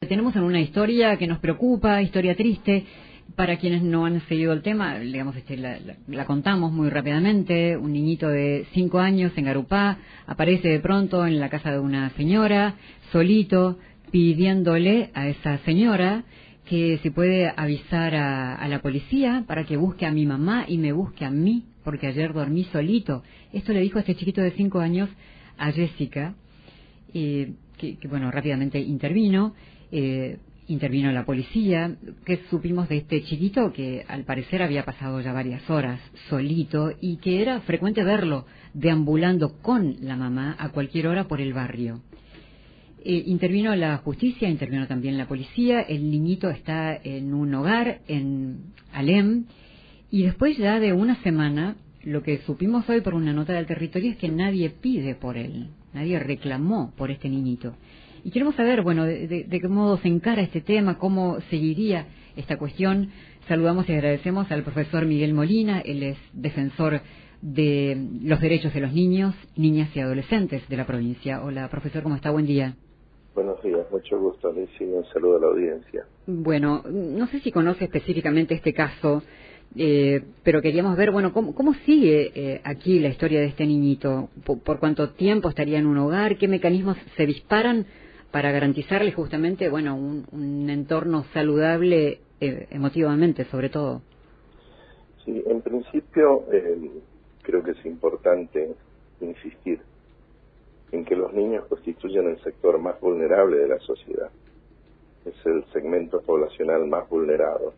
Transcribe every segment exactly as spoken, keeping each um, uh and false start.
Tenemos en una historia que nos preocupa, historia triste. Para quienes no han seguido el tema, digamos, este, la, la, la contamos muy rápidamente. Un niñito de cinco años en Garupá aparece de pronto en la casa de una señora, solito, pidiéndole a esa señora que si puede avisar a, a la policía para que busque a mi mamá y me busque a mí, porque ayer dormí solito. Esto le dijo este chiquito de cinco años a Jessica, eh, que, que, bueno, rápidamente intervino. Eh, Intervino la policía. ¿Qué supimos de este chiquito? Que al parecer había pasado ya varias horas solito y que era frecuente verlo deambulando con la mamá a cualquier hora por el barrio. Eh, intervino la justicia, intervino también la policía. El niñito está en un hogar en Alem y después ya de una semana, lo que supimos hoy por una nota del territorio es que nadie pide por él, nadie reclamó por este niñito. Y queremos saber, bueno, de, de, de qué modo se encara este tema, cómo seguiría esta cuestión. Saludamos y agradecemos al profesor Miguel Molina, él es defensor de los derechos de los niños, niñas y adolescentes de la provincia. Hola, profesor, ¿cómo está? Buen día. Buenos días, mucho gusto, Alicia, y un saludo a la audiencia. Bueno, no sé si conoce específicamente este caso, eh, pero queríamos ver, bueno, cómo, cómo sigue eh, aquí la historia de este niñito, por, por cuánto tiempo estaría en un hogar, qué mecanismos se disparan para garantizarle justamente, bueno, un, un entorno saludable eh, emotivamente, sobre todo. Sí, en principio eh, creo que es importante insistir en que los niños constituyen el sector más vulnerable de la sociedad. Es el segmento poblacional más vulnerado.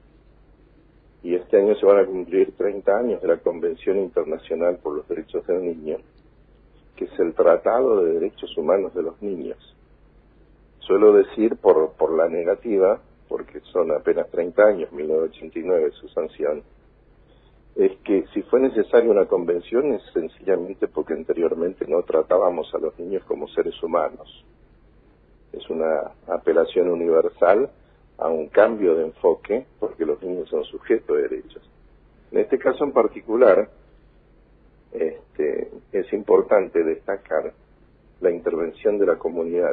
Y este año se van a cumplir treinta años de la Convención Internacional por los Derechos del Niño, que es el Tratado de Derechos Humanos de los Niños. Suelo decir por, por la negativa, porque son apenas treinta años, mil novecientos ochenta y nueve su sanción, es que si fue necesaria una convención es sencillamente porque anteriormente no tratábamos a los niños como seres humanos. Es una apelación universal a un cambio de enfoque, porque los niños son sujetos de derechos. En este caso en particular, este, es importante destacar la intervención de la comunidad,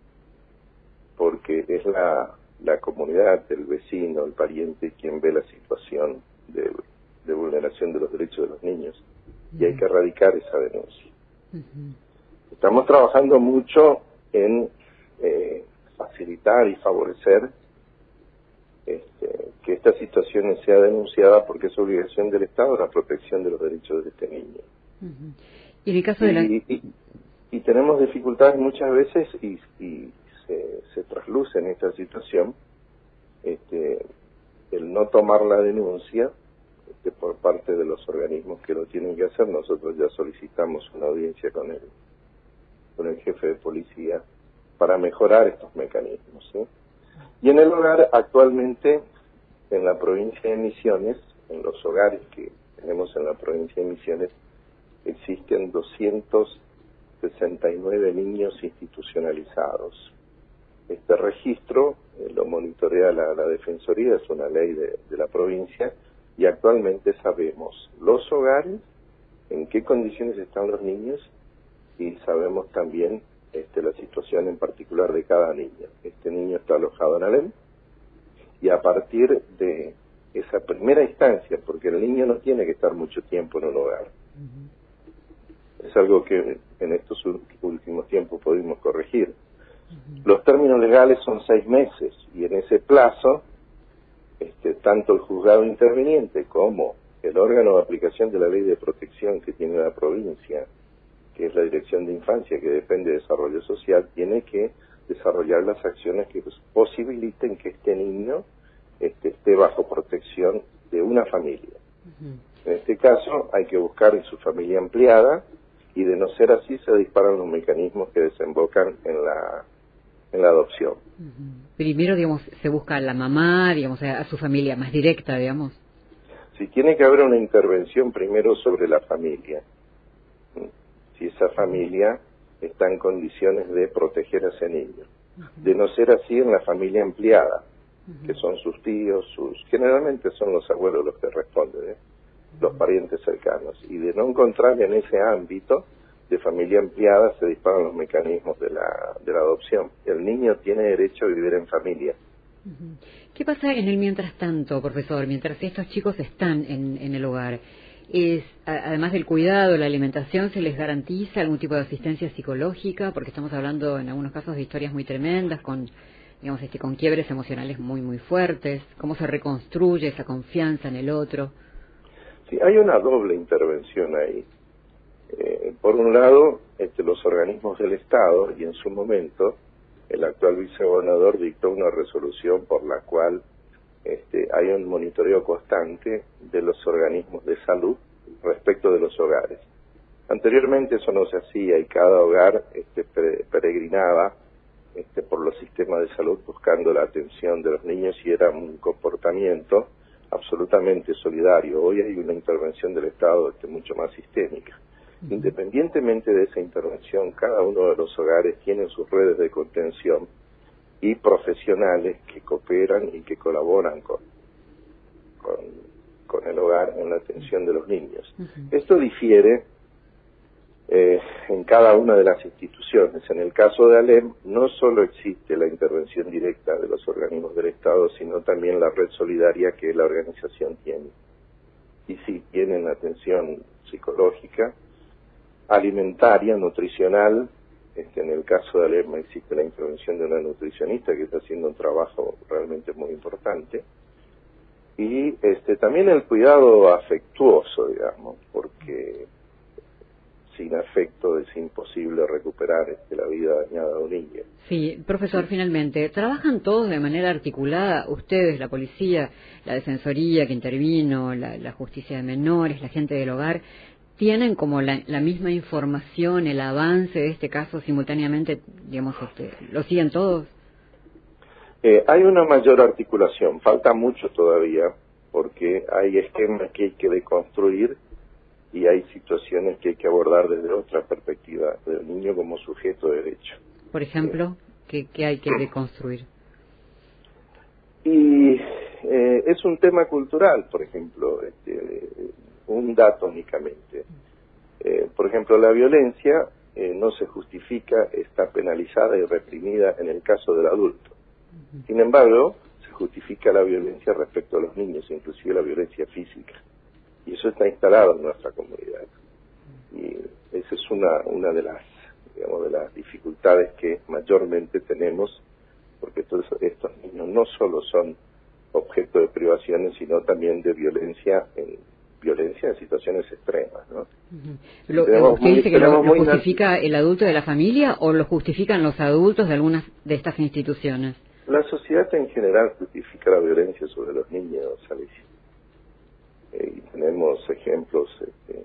porque es la, la comunidad, el vecino, el pariente, quien ve la situación de, de vulneración de los derechos de los niños, y hay que erradicar esa denuncia. Uh-huh. Estamos trabajando mucho en eh, facilitar y favorecer este, que estas situaciones sea denunciada, porque es obligación del Estado la protección de los derechos de este niño. Uh-huh. Y en el caso de la... y, y, y tenemos dificultades muchas veces y, y se, se trasluce en esta situación este, el no tomar la denuncia este, por parte de los organismos que lo tienen que hacer. Nosotros ya solicitamos una audiencia con el, con el jefe de policía para mejorar estos mecanismos, ¿sí? Y en el hogar, actualmente, en la provincia de Misiones, en los hogares que tenemos en la provincia de Misiones, existen doscientos sesenta y nueve niños institucionalizados. Este registro eh, lo monitorea la, la Defensoría, es una ley de, de la provincia, y actualmente sabemos los hogares, en qué condiciones están los niños, y sabemos también este, la situación en particular de cada niño. Este niño está alojado en Alem, y a partir de esa primera instancia, porque el niño no tiene que estar mucho tiempo en un hogar, uh-huh. es algo que en estos últimos tiempos pudimos corregir. Uh-huh. Los términos legales son seis meses, y en ese plazo, este, tanto el juzgado interviniente como el órgano de aplicación de la ley de protección que tiene la provincia, que es la Dirección de Infancia, que depende de Desarrollo Social, tiene que desarrollar las acciones que posibiliten que este niño este, esté bajo protección de una familia. Uh-huh. En este caso hay que buscar en su familia ampliada, y de no ser así se disparan los mecanismos que desembocan en la en la adopción. Uh-huh. Primero, digamos, se busca a la mamá, digamos, a su familia más directa, digamos. Si tiene que haber una intervención primero sobre la familia, si esa familia está en condiciones de proteger a ese niño. Uh-huh. De no ser así, en la familia ampliada, uh-huh. que son sus tíos, sus generalmente son los abuelos los que responden, ¿eh? Uh-huh. Los parientes cercanos. Y de no encontrar en ese ámbito, de familia ampliada se disparan los mecanismos de la, de la adopción. El niño tiene derecho a vivir en familia. ¿Qué pasa en el mientras tanto, profesor, mientras estos chicos están en, en el hogar? Es, a, además del cuidado, la alimentación, ¿se les garantiza algún tipo de asistencia psicológica? Porque estamos hablando en algunos casos de historias muy tremendas, con, digamos, este, con quiebres emocionales muy, muy fuertes. ¿Cómo se reconstruye esa confianza en el otro? Sí, hay una doble intervención ahí. Eh, por un lado, este, los organismos del Estado, y en su momento el actual vicegobernador dictó una resolución por la cual este, hay un monitoreo constante de los organismos de salud respecto de los hogares. Anteriormente eso no se hacía y cada hogar este, peregrinaba este, por los sistemas de salud buscando la atención de los niños y era un comportamiento absolutamente solidario. Hoy hay una intervención del Estado este, mucho más sistémica. Independientemente de esa intervención, cada uno de los hogares tiene sus redes de contención y profesionales que cooperan y que colaboran con, con, con el hogar en la atención de los niños. Uh-huh. Esto difiere eh, en cada una de las instituciones. En el caso de ALEM, no solo existe la intervención directa de los organismos del Estado, sino también la red solidaria que la organización tiene. Y sí, tienen atención psicológica, alimentaria, nutricional. Este, en el caso de Alerma existe la intervención de una nutricionista que está haciendo un trabajo realmente muy importante. Y este, también el cuidado afectuoso, digamos, porque sin afecto es imposible recuperar este, la vida dañada de un niño. Sí, profesor, sí. Finalmente, ¿trabajan todos de manera articulada? Ustedes, la policía, la defensoría que intervino, la, la justicia de menores, la gente del hogar, ¿tienen como la, la misma información, el avance de este caso simultáneamente, digamos, este, lo siguen todos? Eh, hay una mayor articulación, falta mucho todavía, porque hay esquemas que hay que deconstruir y hay situaciones que hay que abordar desde otra perspectiva del niño como sujeto de derecho. Por ejemplo, ¿qué, qué hay que deconstruir? Y eh, es un tema cultural, por ejemplo, este, un dato únicamente. Eh, por ejemplo, la violencia eh, no se justifica, está penalizada y reprimida en el caso del adulto. Uh-huh. Sin embargo, se justifica la violencia respecto a los niños, inclusive la violencia física. Y eso está instalado en nuestra comunidad. Y esa es una, una de las, digamos, de las dificultades que mayormente tenemos, porque todos estos niños no solo son objeto de privaciones, sino también de violencia en violencia en situaciones extremas, ¿no? Uh-huh. Lo, ¿Usted muy, dice que lo, lo justifica muy... el adulto de la familia o lo justifican los adultos de algunas de estas instituciones? La sociedad en general justifica la violencia sobre los niños, Alicia. Eh, y tenemos ejemplos este,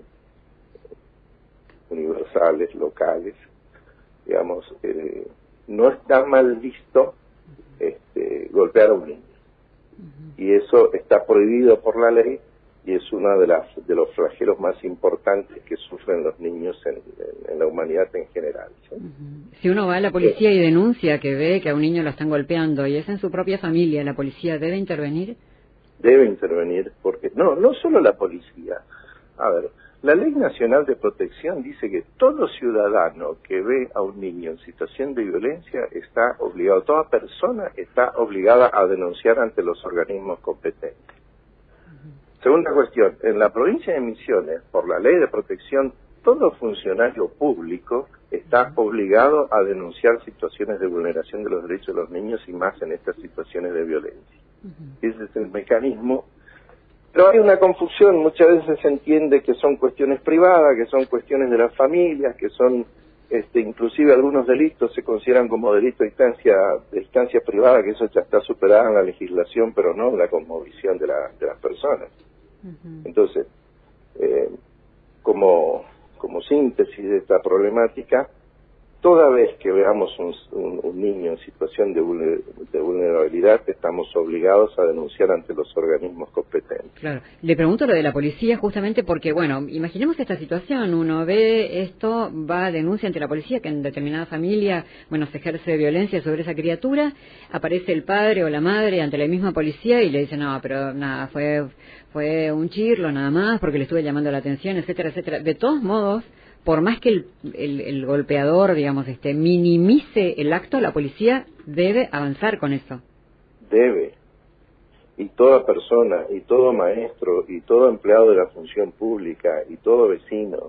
universales, locales. Digamos, eh, no está mal visto este, golpear a un niño. Uh-huh. Y eso está prohibido por la ley. Y es uno de, las, de los flagelos más importantes que sufren los niños en, en, en la humanidad en general, ¿sí? Uh-huh. Si uno va a la policía eh, y denuncia que ve que a un niño lo están golpeando y es en su propia familia, ¿la policía debe intervenir? Debe intervenir, porque no, no solo la policía. A ver, la Ley Nacional de Protección dice que todo ciudadano que ve a un niño en situación de violencia está obligado, toda persona está obligada a denunciar ante los organismos competentes. Segunda cuestión, en la provincia de Misiones, por la ley de protección, todo funcionario público está obligado a denunciar situaciones de vulneración de los derechos de los niños y más en estas situaciones de violencia. Uh-huh. Ese es el mecanismo. Pero hay una confusión, muchas veces se entiende que son cuestiones privadas, que son cuestiones de las familias, que son, este, inclusive algunos delitos se consideran como delitos de instancia, de instancia privada, que eso ya está superado en la legislación, pero no en la cosmovisión de, la, de las personas. Uh-huh. Entonces, eh, como, como síntesis de esta problemática, toda vez que veamos un, un, un niño en situación de, vulner, de vulnerabilidad, estamos obligados a denunciar ante los organismos competentes. Claro. Le pregunto lo de la policía justamente porque, bueno, imaginemos esta situación, uno ve esto, va a denuncia ante la policía que en determinada familia, bueno, se ejerce violencia sobre esa criatura, aparece el padre o la madre ante la misma policía y le dice, no, pero nada, fue, fue un chirlo nada más porque le estuve llamando la atención, etcétera, etcétera. De todos modos, por más que el, el, el golpeador, digamos, este, minimice el acto, la policía debe avanzar con eso. Debe. Y toda persona, y todo maestro, y todo empleado de la función pública, y todo vecino.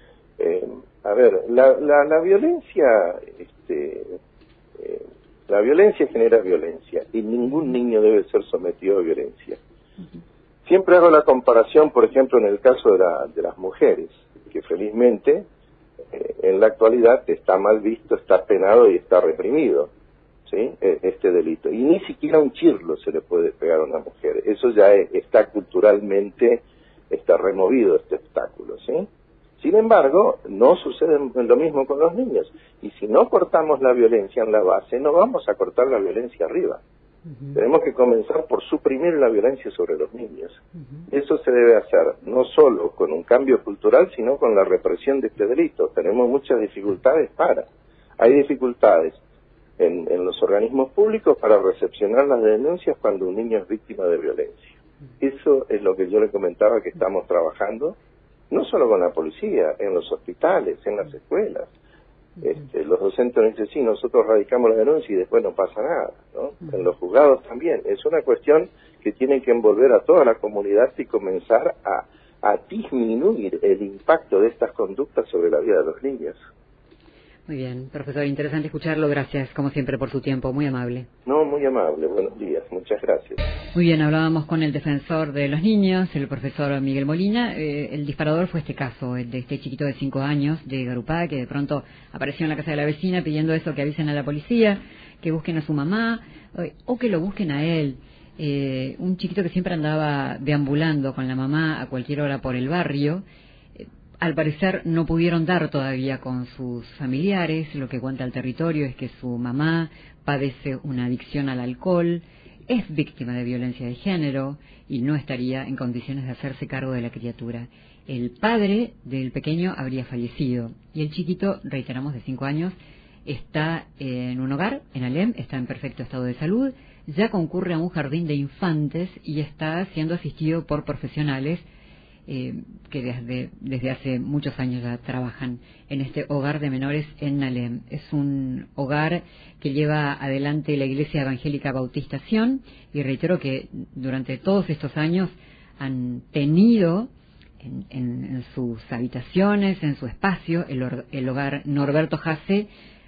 Eh, a ver, la, la, la violencia, este, eh, la violencia genera violencia, y ningún niño debe ser sometido a violencia. Uh-huh. Siempre hago la comparación, por ejemplo, en el caso de, la, de las mujeres, que felizmente eh, en la actualidad está mal visto, está penado y está reprimido, ¿sí? Este delito. Y ni siquiera un chirlo se le puede pegar a una mujer. Eso ya es, está culturalmente está removido, este obstáculo, ¿sí? Sin embargo, no sucede lo mismo con los niños. Y si no cortamos la violencia en la base, no vamos a cortar la violencia arriba. Uh-huh. Tenemos que comenzar por suprimir la violencia sobre los niños. Uh-huh. Eso se debe hacer no solo con un cambio cultural, sino con la represión de este delito. Tenemos muchas dificultades para. Hay dificultades en, en los organismos públicos para recepcionar las denuncias cuando un niño es víctima de violencia. Uh-huh. Eso es lo que yo le comentaba que estamos trabajando, no solo con la policía, en los hospitales, en las escuelas. Este, los docentes dicen, sí, nosotros radicamos la denuncia y después no pasa nada, ¿no? Uh-huh. En los juzgados también. Es una cuestión que tiene que envolver a toda la comunidad y comenzar a, a disminuir el impacto de estas conductas sobre la vida de los niños. Muy bien, profesor, interesante escucharlo. Gracias, como siempre, por su tiempo. Muy amable. No, muy amable. Buenos días. Muchas gracias. Muy bien, hablábamos con el defensor de los niños, el profesor Miguel Molina. Eh, el disparador fue este caso, el de este chiquito de cinco años de Garupá, que de pronto apareció en la casa de la vecina pidiendo eso, que avisen a la policía, que busquen a su mamá, eh, o que lo busquen a él. Eh, un chiquito que siempre andaba deambulando con la mamá a cualquier hora por el barrio. Al parecer no pudieron dar todavía con sus familiares. Lo que cuenta el territorio es que su mamá padece una adicción al alcohol, es víctima de violencia de género y no estaría en condiciones de hacerse cargo de la criatura. El padre del pequeño habría fallecido y el chiquito, reiteramos, de cinco años, está en un hogar, en Alem, está en perfecto estado de salud, ya concurre a un jardín de infantes y está siendo asistido por profesionales Eh, que desde, desde hace muchos años ya trabajan en este hogar de menores en Nalem. Es un hogar que lleva adelante la Iglesia Evangélica Bautista Sion, y reitero que durante todos estos años han tenido en, en, en sus habitaciones, en su espacio, el, or, el hogar Norberto Jase,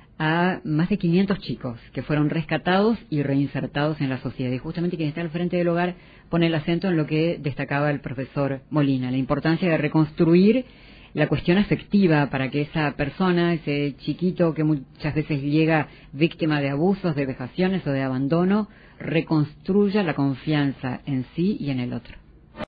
a más de quinientos chicos que fueron rescatados y reinsertados en la sociedad. Y justamente quien está al frente del hogar pone el acento en lo que destacaba el profesor Molina, la importancia de reconstruir la cuestión afectiva para que esa persona, ese chiquito que muchas veces llega víctima de abusos, de vejaciones o de abandono, reconstruya la confianza en sí y en el otro.